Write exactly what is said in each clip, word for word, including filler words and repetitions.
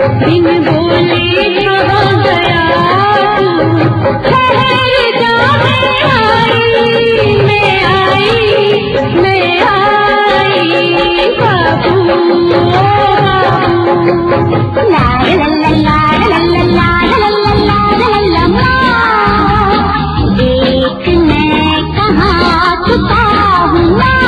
बिन बोले कहाँ गया तू, ठहर जा मैं आई, मैं आई, मैं आई बाबू ओ बाबू। ला ला ला ला ला ला ला ला ला ला ला, एक मैं कहाँ छुपा हूँ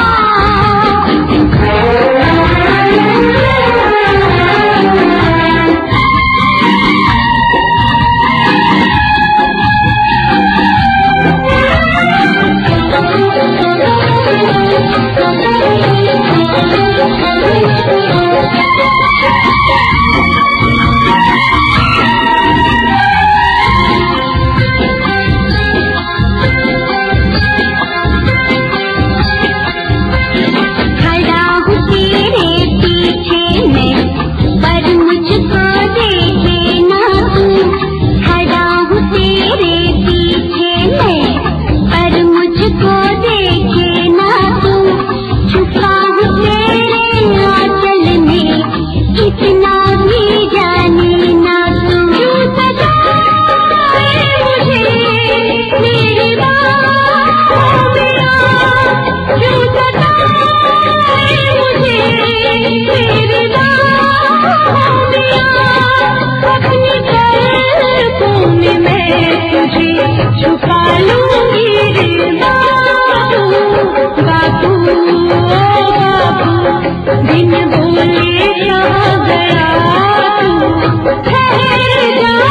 छुपा लूंगी रे बाबू बाबू ओ बाबू। बिन बोले कहाँ गया तू, ठहर जा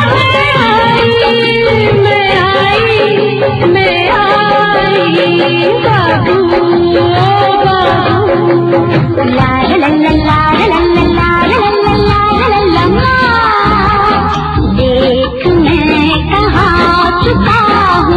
मैं आई, मैं आई बाबू ओ बाबू। ला ला ला ला ला ला ला ला ला ला, देख मैं कहाँ छुपा हूँ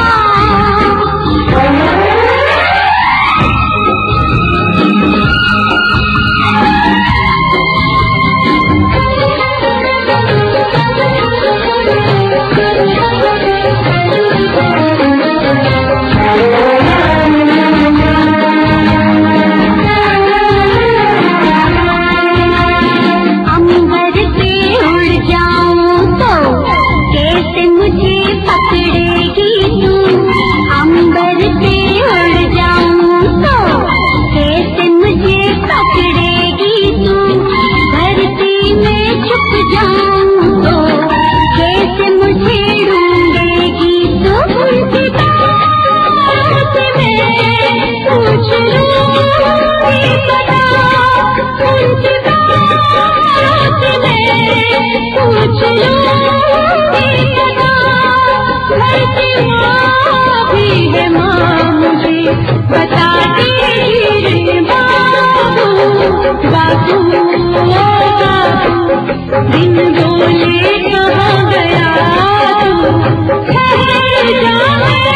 बता दे बाबू बाबू ओ बाबू। बिन बोले कहाँ गया तू, ठहर जा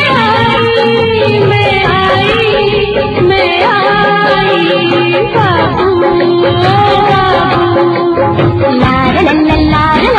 मैं आई, मैं आई बाबू ओ बाबू। ला ला ला ला